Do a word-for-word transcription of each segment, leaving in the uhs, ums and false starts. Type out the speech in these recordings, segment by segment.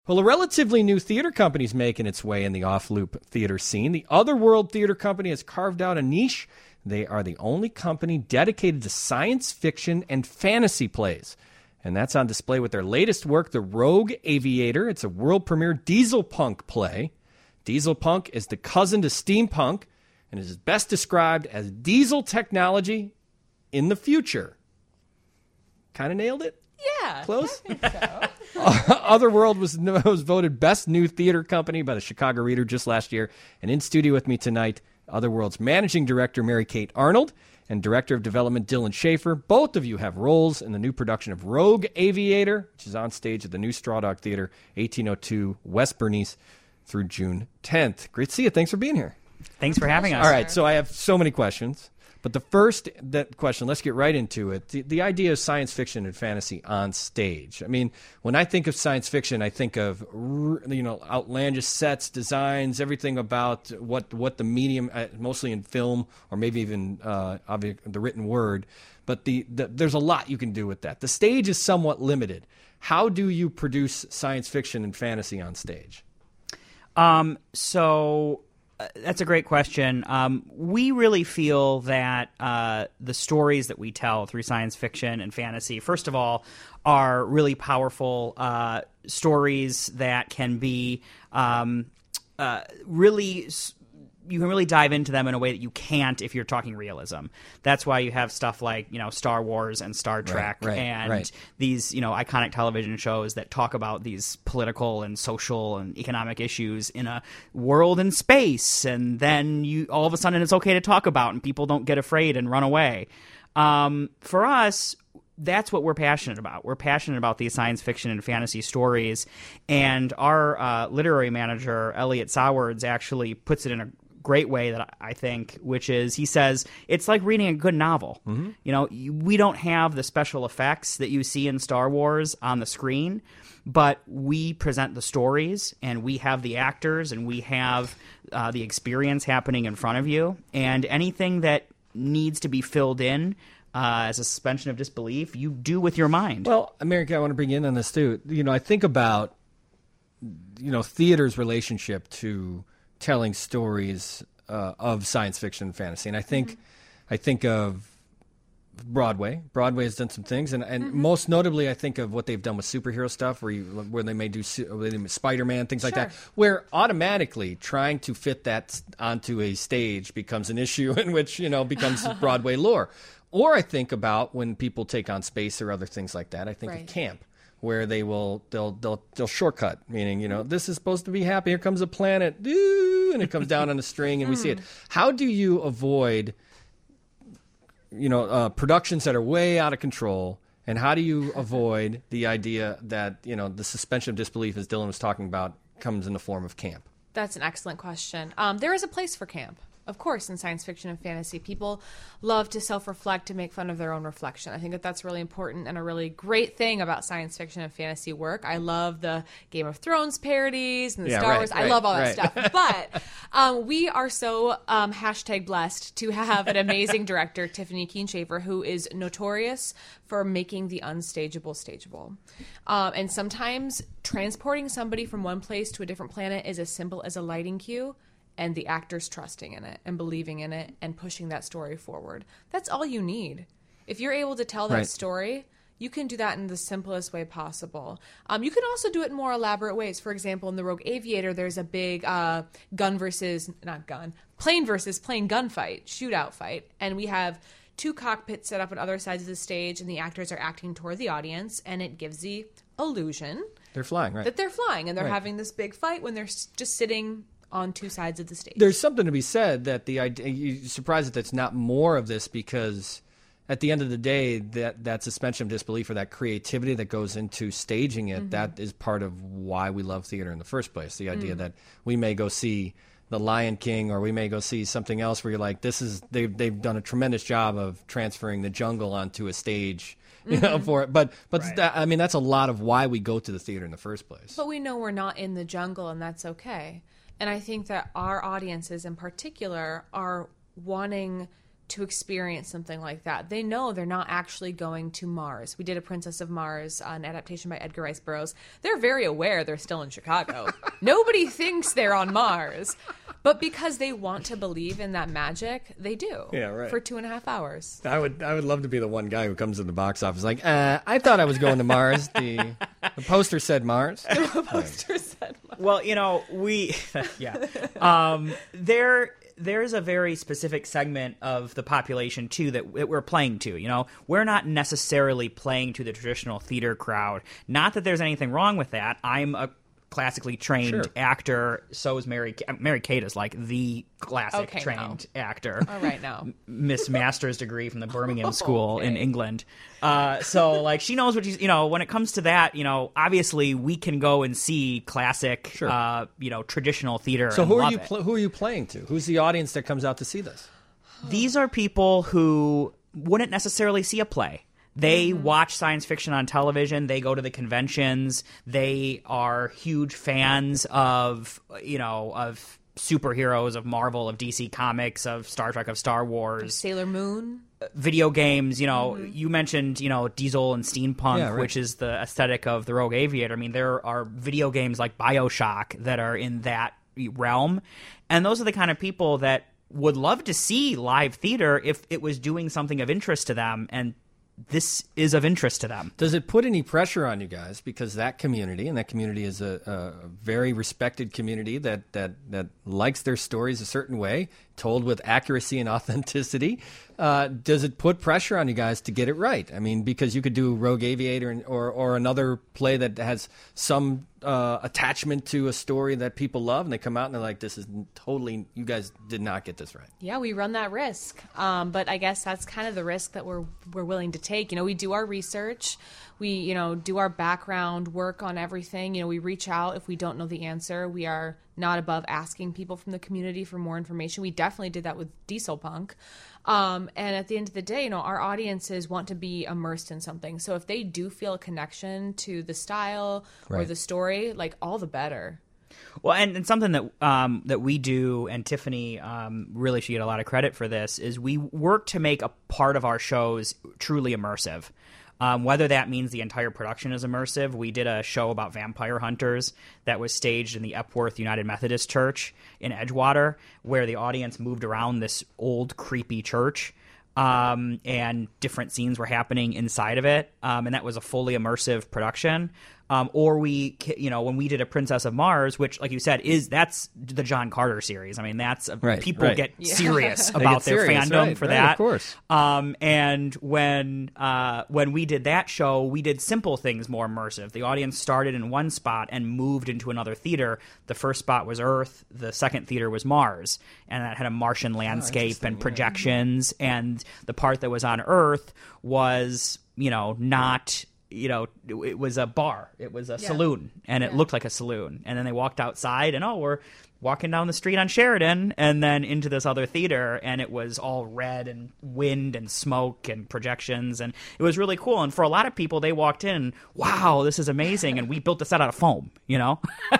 Well, a relatively new theater company is making its way in the off-loop theater scene. The Otherworld Theater Company has carved out a niche. They are the only company dedicated to science fiction and fantasy plays. And that's on display with their latest work, The Rogue Aviator. It's a world premiere diesel punk play. Diesel punk is the cousin to steampunk and is best described as diesel technology in the future. Kind of nailed it? Yeah. Close? I think so. Otherworld was, was voted Best New Theater Company by the Chicago Reader just last year. And in studio with me tonight, Otherworld's Managing Director Mary Kate Arnold and Director of Development Dylan Schaefer. Both of you have roles in the new production of Rogue Aviator, which is on stage at the new Straw Dog Theater, eighteen oh two West Bernice, through June tenth. Great to see you. Thanks for being here. Thanks for having us. All right, so I have so many questions. But the first that question, let's get right into it. The, the idea of science fiction and fantasy on stage. I mean, when I think of science fiction, I think of, you know, outlandish sets, designs, everything about what what the medium, uh, mostly in film or maybe even uh, the written word. But the, the there's a lot you can do with that. The stage is somewhat limited. How do you produce science fiction and fantasy on stage? Um. So. That's a great question. Um, we really feel that uh, the stories that we tell through science fiction and fantasy, first of all, are really powerful uh, stories that can be um, uh, really... you can really dive into them in a way that you can't if you're talking realism. That's why you have stuff like, you know, Star Wars and Star Trek right, right, and right. these, you know, iconic television shows that talk about these political and social and economic issues in a world in space. And then you all of a sudden it's okay to talk about and people don't get afraid and run away. Um, for us, that's what we're passionate about. We're passionate about these science fiction and fantasy stories. And our uh, literary manager, Elliot Sowards, actually puts it in a great way that I think, which is he says it's like reading a good novel. Mm-hmm. You know, we don't have the special effects that you see in Star Wars on the screen, but we present the stories and we have the actors and we have uh, the experience happening in front of you, and anything that needs to be filled in uh, as a suspension of disbelief, you do with your mind. Well, America, I want to bring in on this too. You know, I think about, you know, theater's relationship to telling stories uh, of science fiction and fantasy. And I think mm-hmm. I think of Broadway. Broadway has done some things, and, and mm-hmm. most notably I think of what they've done with superhero stuff, where you, where they may do where they do Spider-Man, things sure. like that, where automatically trying to fit that onto a stage becomes an issue in which, you know, becomes Broadway lore. Or I think about when people take on space or other things like that, I think right. of camp, where they will they'll they'll they'll shortcut, meaning, you know, this is supposed to be happy. Here comes a planet, and it comes down on a string, and we see it. How do you avoid, you know, uh, productions that are way out of control, and how do you avoid the idea that, you know, the suspension of disbelief, as Dylan was talking about, comes in the form of camp? That's an excellent question. Um, there is a place for camp. Of course, in science fiction and fantasy, people love to self-reflect, to make fun of their own reflection. I think that that's really important and a really great thing about science fiction and fantasy work. I love the Game of Thrones parodies and the yeah, Star right, Wars. right, I love all that right. stuff. But um, we are so um, hashtag blessed to have an amazing director, Tiffany Keen Schaefer, who is notorious for making the unstageable stageable. Um, and sometimes transporting somebody from one place to a different planet is as simple as a lighting cue, and the actors trusting in it and believing in it and pushing that story forward. That's all you need. If you're able to tell that right. story, you can do that in the simplest way possible. Um, you can also do it in more elaborate ways. For example, in The Rogue Aviator, there's a big uh, gun versus, not gun, plane versus plane gunfight, shootout fight. And we have two cockpits set up on other sides of the stage, and the actors are acting toward the audience, and it gives the illusion They're flying, right? that they're flying, and they're right. having this big fight when they're just sitting on two sides of the stage. There's something to be said that the idea, you're surprised that that's not more of this, because at the end of the day, that, that suspension of disbelief or that creativity that goes into staging it, mm-hmm. that is part of why we love theater in the first place. The idea mm. that we may go see The Lion King, or we may go see something else where you're like, this is, they've, they've done a tremendous job of transferring the jungle onto a stage, you mm-hmm. know, for it. But, but right. that, I mean, that's a lot of why we go to the theater in the first place. But we know we're not in the jungle, and that's okay. And I think that our audiences in particular are wanting to experience something like that. They know they're not actually going to Mars. We did a Princess of Mars, uh, an adaptation by Edgar Rice Burroughs. They're very aware they're still in Chicago. Nobody thinks they're on Mars. But because they want to believe in that magic, they do. Yeah, right. For two and a half hours. I would I would love to be the one guy who comes to the box office like, uh, I thought I was going to Mars. The, the poster said Mars. The poster said Mars. Well, you know, we, yeah. Um, there... There's a very specific segment of the population, too, that we're playing to. You know, we're not necessarily playing to the traditional theater crowd. Not that there's anything wrong with that. I'm a classically trained Sure. actor. So is Mary. Mary Kate is like the classic Okay, trained no. actor. All right, now. Miss Master's degree from the Birmingham Oh, School in okay. England. Uh, so, like, she knows what she's, you know, when it comes to that, you know, obviously we can go and see classic, Sure. uh, you know, traditional theater. So and who are love you it. pl- who are you playing to? Who's the audience that comes out to see this? These are people who wouldn't necessarily see a play. They Mm-hmm. watch science fiction on television. They go to the conventions. They are huge fans of, you know, of superheroes, of Marvel, of D C Comics, of Star Trek, of Star Wars, Sailor Moon. video games. You know, Mm-hmm. you mentioned, you know, diesel and steampunk, Yeah, right. which is the aesthetic of the Rogue Aviator. I mean, there are video games like BioShock that are in that realm. And those are the kind of people that would love to see live theater if it was doing something of interest to them. And this is of interest to them. Does it put any pressure on you guys? Because that community, and that community is a, a very respected community that, that, that likes their stories a certain way, told with accuracy and authenticity. Uh, does it put pressure on you guys to get it right? I mean, because you could do Rogue Aviator and, or, or another play that has some uh, attachment to a story that people love, and they come out and they're like, this is totally, you guys did not get this right. Yeah, we run that risk. Um, but I guess that's kind of the risk that we're we're willing to take. You know, we do our research. We, you know, do our background work on everything. You know, we reach out if we don't know the answer. We are not above asking people from the community for more information. We definitely did that with Diesel Punk. Um, and at the end of the day, you know, our audiences want to be immersed in something. So if they do feel a connection to the style or Right. the story, like, all the better. Well, and, and something that um, that we do, and Tiffany um, really should get a lot of credit for this, is we work to make a part of our shows truly immersive. Um, whether that means the entire production is immersive. We did a show about vampire hunters that was staged in the Epworth United Methodist Church in Edgewater, where the audience moved around this old, creepy church. Um, and different scenes were happening inside of it. Um, and that was a fully immersive production. Um, or we, you know, when we did a Princess of Mars, which, like you said, is that's the John Carter series. I mean, that's a, Right, people right. get Yeah. serious They about get their serious, fandom right, for right, that. of course. Um, and when uh, when we did that show, we did simple things more immersive. The audience started in one spot and moved into another theater. The first spot was Earth. The second theater was Mars, and that had a Martian landscape and projections. And the part that was on Earth was, you know, not. You know, it was a bar. It was a Yeah. saloon, and it Yeah. looked like a saloon. And then they walked outside, and oh, we're walking down the street on Sheridan, and then into this other theater, and it was all red and wind and smoke and projections, and it was really cool. And for a lot of people, they walked in, wow, this is amazing, and we built the set out of foam, you know?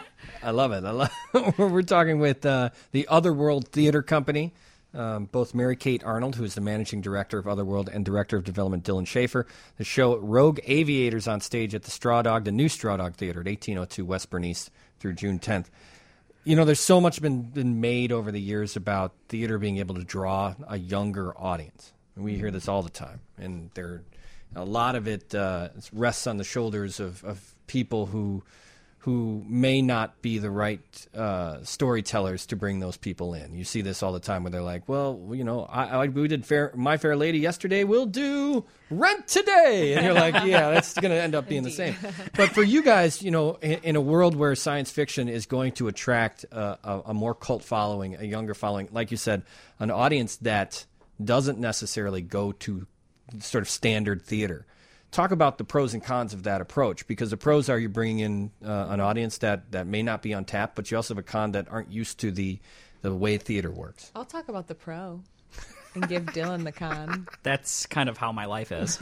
I love it. I love. We're talking with uh, the Otherworld Theater Company. Um, both Mary Kate Arnold, who is the managing director of Otherworld, and director of development Dylan Schaefer. The show Rogue Aviators on stage at the Straw Dog, the new Straw Dog Theater at eighteen oh two West Bernice through June tenth. You know, there's so much been, been made over the years about theater being able to draw a younger audience. And we hear this all the time. And there, a lot of it uh, rests on the shoulders of, of people who who may not be the right uh, storytellers to bring those people in. You see this all the time where they're like, well, you know, I, I we did Fair, My Fair Lady yesterday, we'll do Rent today. And you're like, yeah, that's going to end up being the same. But for you guys, you know, in, in a world where science fiction is going to attract uh, a, a more cult following, a younger following, like you said, an audience that doesn't necessarily go to sort of standard theater. Talk about the pros and cons of that approach, because the pros are you're bringing in uh, an audience that, that may not be on tap, but you also have a con that aren't used to the the way theater works. I'll talk about the pro and give Dylan the con. That's kind of how my life is.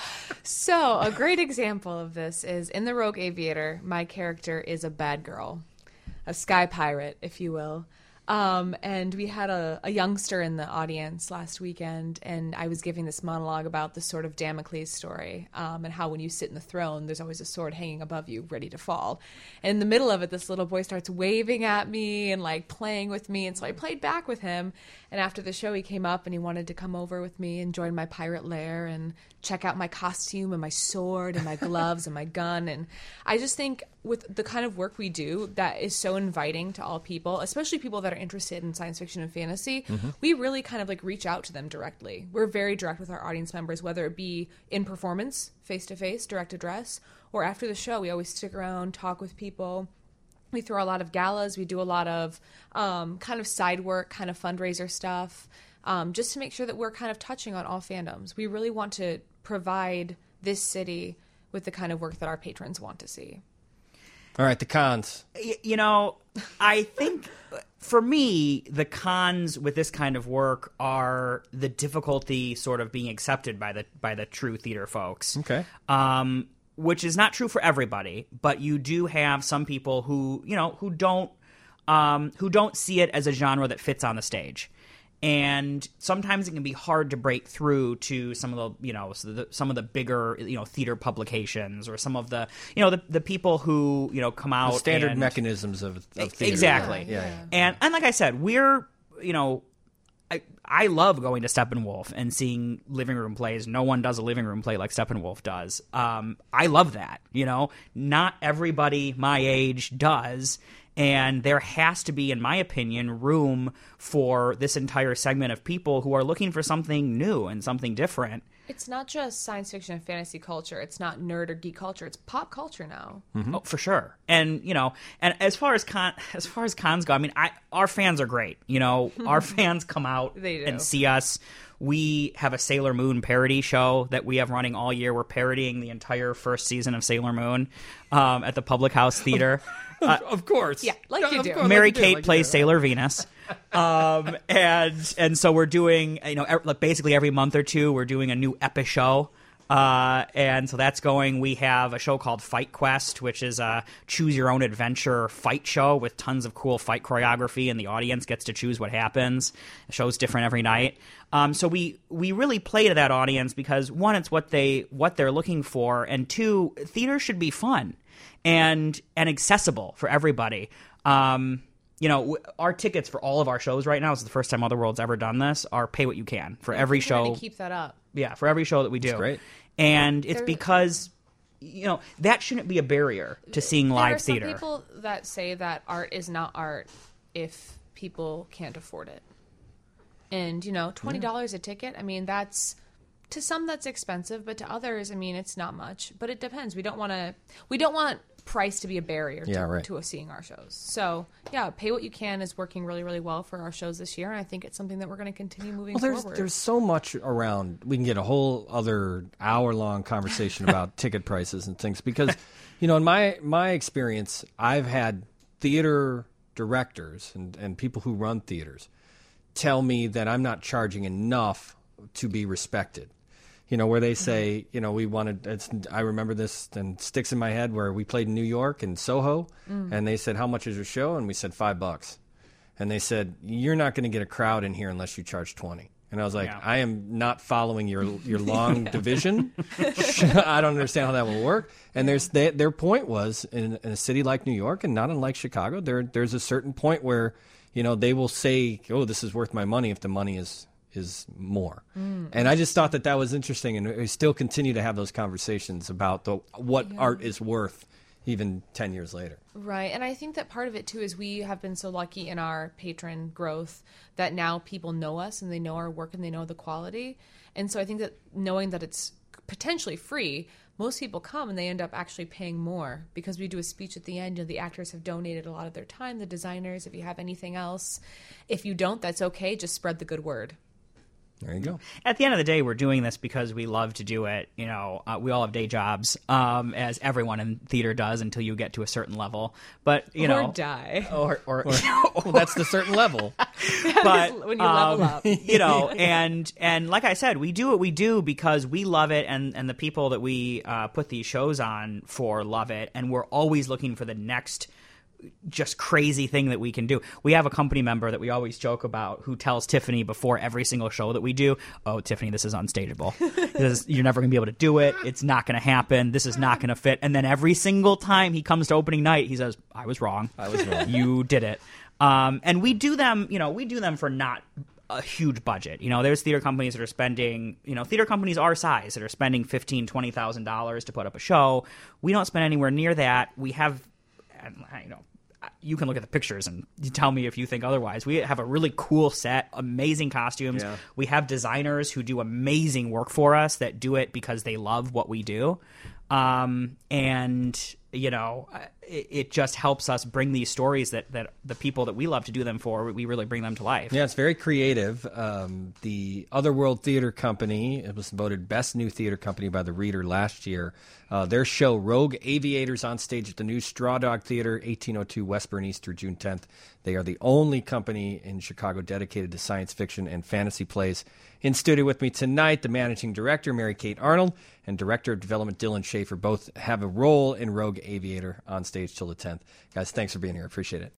So, a great example of this is in The Rogue Aviator, my character is a bad girl, a sky pirate, if you will. Um, and we had a, a youngster in the audience last weekend, and I was giving this monologue about the sword of Damocles story, um, and how when you sit in the throne, there's always a sword hanging above you, ready to fall. And in the middle of it, this little boy starts waving at me and like playing with me, and so I played back with him. And after the show, he came up and he wanted to come over with me and join my pirate lair and check out my costume and my sword and my gloves and my gun. And I just think with the kind of work we do that is so inviting to all people, especially people that are interested in science fiction and fantasy, mm-hmm. we really kind of like reach out to them directly. We're very direct with our audience members, whether it be in performance, face-to-face, direct address, or after the show. We always stick around, talk with people. We throw a lot of galas. We do a lot of um, kind of side work, kind of fundraiser stuff, um, just to make sure that we're kind of touching on all fandoms. We really want to provide this city with the kind of work that our patrons want to see. All right, the cons. You know, I think for me, the cons with this kind of work are the difficulty sort of being accepted by the by the true theater folks. Okay. Um, which is not true for everybody, but you do have some people who, you know, who don't um, who don't see it as a genre that fits on the stage. And sometimes it can be hard to break through to some of the, you know, some of the bigger, you know, theater publications, or some of the, you know, the, the people who, you know, come out. The standard and, mechanisms of, of theater. Exactly. Yeah, yeah. And, and like I said, we're, you know, I, I love going to Steppenwolf and seeing living room plays. No one does a living room play like Steppenwolf does. Um, I love that. You know, not everybody my age does. And there has to be, in my opinion, room for this entire segment of people who are looking for something new and something different. It's not just science fiction and fantasy culture. It's not nerd or geek culture. It's pop culture now. Mm-hmm. Oh, for sure. And you know, and as far as con, as far as cons go, I mean, I our fans are great. You know, our fans come out They do. and see us. We have a Sailor Moon parody show that we have running all year. We're parodying the entire first season of Sailor Moon um, at the Public House Theater. Uh, of course. Yeah, like you Of do. course, Mary like you do, Kate like you plays do. Sailor Venus. Um, and and so we're doing, you know, er, like basically every month or two, we're doing a new epi show. Uh, and so that's going. We have a show called Fight Quest, which is a choose-your-own-adventure fight show with tons of cool fight choreography, and the audience gets to choose what happens. The show's different every night. Um, so we we really play to that audience because, one, it's what they what they're looking for, and two, theater should be fun and and accessible for everybody. Um, you know, w- our tickets for all of our shows right now, this is the first time Otherworld's ever done this, are pay what you can for every We're show. going to keep that up. Yeah, for every show that we do. That's great. And it's There- because, you know, that shouldn't be a barrier to seeing There live are some theater. people that say that art is not art if people can't afford it. And, you know, twenty dollars a ticket, I mean, that's, to some that's expensive, but to others, I mean, it's not much. But it depends. We don't want to, we don't want price to be a barrier Yeah, to, right. to us seeing our shows. So, yeah, pay what you can is working really, really well for our shows this year. And I think it's something that we're going to continue moving Well, there's forward. there's so much around. We can get a whole other hour long conversation about ticket prices and things because, you know, in my my experience, I've had theater directors and, and people who run theaters tell me that I'm not charging enough to be respected. You know, where they say, you know, we wanted, it's, I remember this and sticks in my head where we played in New York in Soho and they said, how much is your show? And we said five bucks. And they said, you're not going to get a crowd in here unless you charge twenty. And I was like, Yeah. I am not following your your long division. I don't understand how that will work. And there's they, their point was in, in a city like New York and not unlike Chicago, there there's a certain point where, you know, they will say, oh, this is worth my money if the money is is more. Mm. And I just thought that that was interesting. And we still continue to have those conversations about the what Yeah. art is worth even ten years later. Right. And I think that part of it, too, is we have been so lucky in our patron growth that now people know us and they know our work and they know the quality. And so I think that knowing that it's potentially free, most people come and they end up actually paying more because we do a speech at the end. You know, the actors have donated a lot of their time, the designers, if you have anything else. If you don't, that's okay. Just spread the good word. There you go. At the end of the day, we're doing this because we love to do it. You know, uh, we all have day jobs, um, as everyone in theater does until you get to a certain level. But, you or know. die. Or, or, Well, that's the certain level. but when you level um, up. you know, and and like I said, we do what we do because we love it, and and the people that we uh, put these shows on for love it, and we're always looking for the next just crazy thing that we can do. We have a company member that we always joke about who tells Tiffany before every single show that we do, oh, Tiffany, this is unstageable. This is, you're never going to be able to do it. It's not going to happen. This is not going to fit. And then every single time he comes to opening night, he says, I was wrong. I was wrong. You did it. Um, and we do them, you know, we do them for not a huge budget. You know, there's theater companies that are spending, you know, theater companies our size that are spending fifteen thousand dollars, twenty thousand dollars to put up a show. We don't spend anywhere near that. We have, you know, you can look at the pictures and you tell me if you think otherwise. We have a really cool set, amazing costumes. Yeah. We have designers who do amazing work for us that do it because they love what we do. Um, and, you know, it, it just helps us bring these stories that, that the people that we love to do them for, we really bring them to life. Yeah, it's very creative. Um, the Otherworld Theater Company, it was voted Best New Theater Company by the Reader last year. Uh, their show, Rogue Aviators, on stage at the new Straw Dog Theater, eighteen oh two Westburn East through June tenth. They are the only company in Chicago dedicated to science fiction and fantasy plays. In studio with me tonight, the managing director, Mary Kate Arnold, and director of development, Dylan Schaefer, both have a role in Rogue Aviator on stage till the tenth. Guys, thanks for being here. I appreciate it.